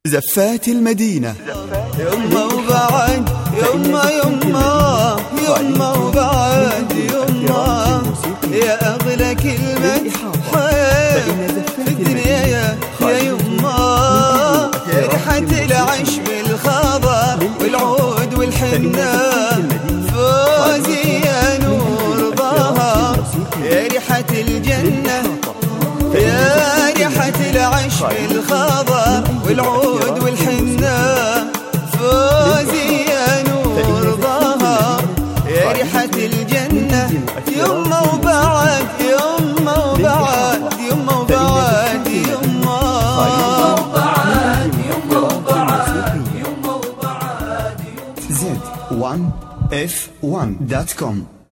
زفات المدينة. يما وبعد يما يما يما وبعد يما يا أغلى كلمة حياة في الدنيا يا يما، ريحة العشب الخضر والعود والحنة فوزي يا نور ظهر يا ريحة الجنة، يا ريحة العشب الخضر والعود والحنة فوزي يا نور ظهر يا ريحة الجنة. يما وبعد يما وبعد يما وبعد يما Z1F1.com